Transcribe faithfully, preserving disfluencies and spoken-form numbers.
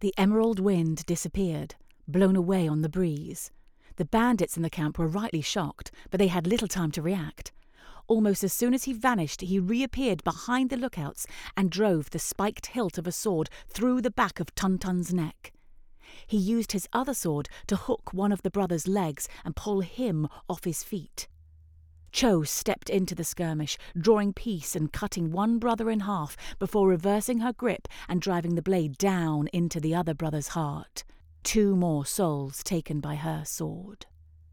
The emerald wind disappeared, blown away on the breeze. The bandits in the camp were rightly shocked, but they had little time to react. Almost as soon as he vanished, he reappeared behind the lookouts and drove the spiked hilt of a sword through the back of Tun-Tun's neck. He used his other sword to hook one of the brothers' legs and pull him off his feet. Cho stepped into the skirmish, drawing peace and cutting one brother in half before reversing her grip and driving the blade down into the other brother's heart. Two more souls taken by her sword.